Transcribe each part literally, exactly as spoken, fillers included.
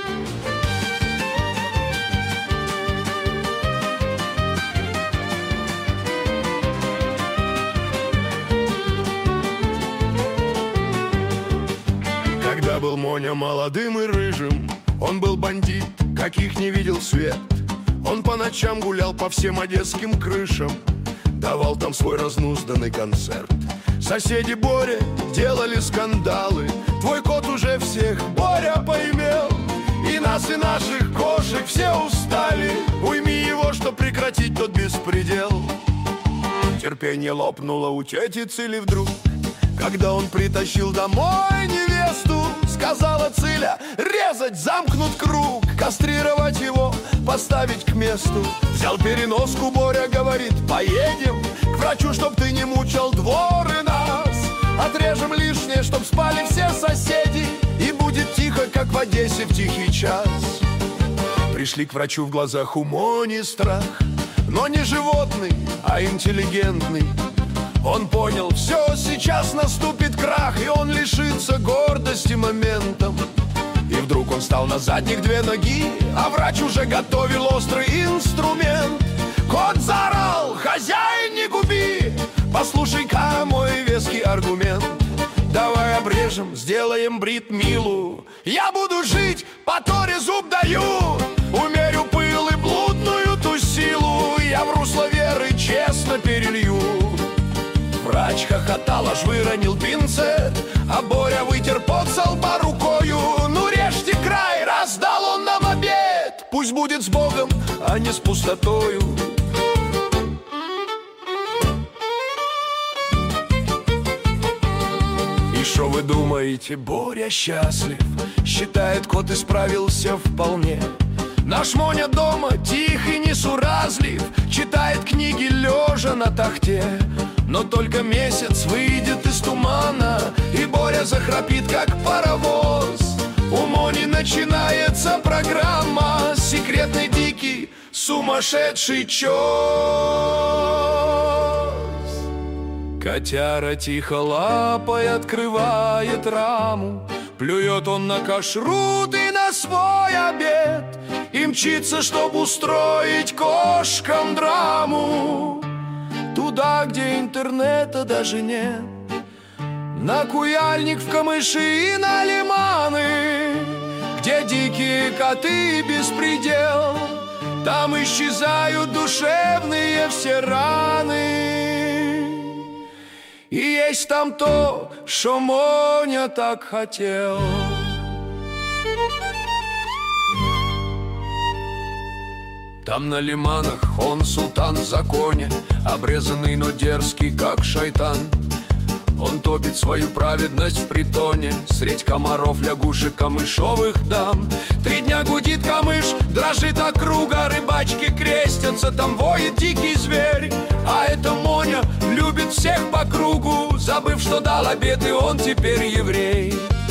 Когда был Моня молодым и рыжим, он был бандит, каких не видел свет. Он по ночам гулял по всем одесским крышам, давал там свой разнузданный концерт. Соседи Боря делали скандалы, твой кот уже всех, Боря, поимел. И нас, и наших кошек все устали, уйми его, чтоб прекратить тот беспредел. Терпение лопнуло у тети Цили вдруг, когда он притащил домой невесту. Сказала Циля: резать, замкнут круг, кастрировать его, поставить к месту. Взял переноску Боря, говорит: поедем к врачу, чтоб ты не мучил двор и нас. Отрежем лишнее, чтоб спали все соседи, и будет тихо, как в Одессе в тихий час. Пришли к врачу, в глазах у Мони страх, но не животный, а интеллигентный. Он понял, все, сейчас наступит крах, и он лишится гордости моментом. И вдруг он встал на задних две ноги, а врач уже готовил острый инструмент. Кот заорал: хозяин, не губи, послушай-ка мой веский аргумент. Давай обрежем, сделаем брит-милу, я буду жить, по Торе зуб даю. Умерю пыл и блудную ту силу, я в русло веры честно перелью. Врач хохотал, аж выронил пинцет, а Боря вытер пот со лба рукою. Ну режьте край, раздал он нам обед, пусть будет с Богом, а не с пустотою. И шо вы думаете, Боря счастлив? Считает, кот исправился вполне. Наш Моня дома тих и несуразлив, читает книги лежа на тахте. Но только месяц выйдет из тумана, и Боря захрапит, как паровоз. У Мони начинается программа, секретный дикий сумасшедший чёс. Котяра тихо лапой открывает раму, плюет он на кашрут и на свой обед, и мчится, чтоб устроить кошкам драму. Туда, где интернета даже нет, на Куяльник, в камыши и на лиманы, где дикие коты беспредел, там исчезают душевные все раны. И есть там то, что Моня так хотел. Там на лиманах он султан в законе, обрезанный, но дерзкий, как шайтан. Он топит свою праведность в притоне, средь комаров, лягушек, камышовых дам. Три дня гудит камыш, дрожит округа, рыбачки крестятся, там воет дикий зверь. А эта Моня любит всех по кругу, забыв, что дал обет, и он теперь еврей.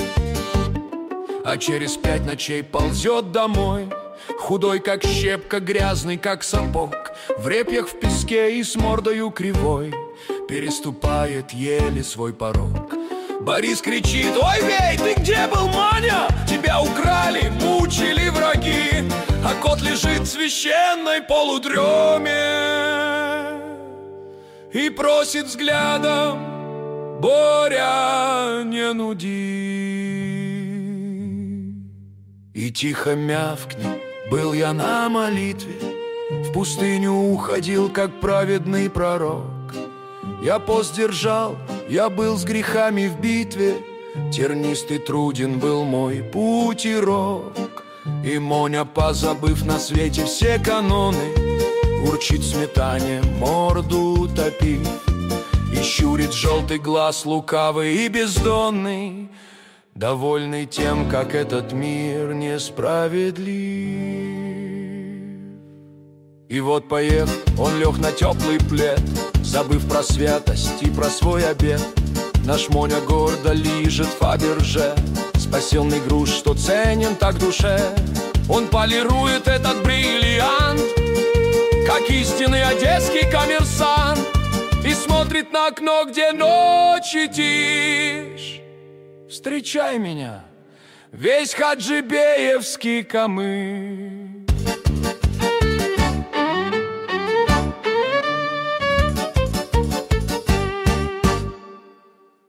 А через пять ночей ползет домой, худой, как щепка, грязный, как сапог, в репьях в песке и с мордою кривой, переступает еле свой порог. Борис кричит: ой, вей, ты где был, Маня? Тебя украли, мучили враги, а кот лежит в священной полудреме и просит взглядом: Боря, не нуди. И тихо мявкни: был я на молитве, в пустыню уходил, как праведный пророк. Я пост держал, я был с грехами в битве, тернистый труден был мой путь и рок. И Моня, позабыв на свете все каноны, урчит в сметане, морду топив, и щурит желтый глаз лукавый и бездонный, довольный тем, как этот мир несправедлив. И вот поехал, он лег на теплый плед, забыв про святость и про свой обет. Наш Моня гордо лижет Фаберже, спасенный груз, что ценен так душе. Он полирует этот бриллиант, как истинный одесский коммерсант, и смотрит на окно, где ночи тишь. Встречай меня, весь хаджибеевский камыш.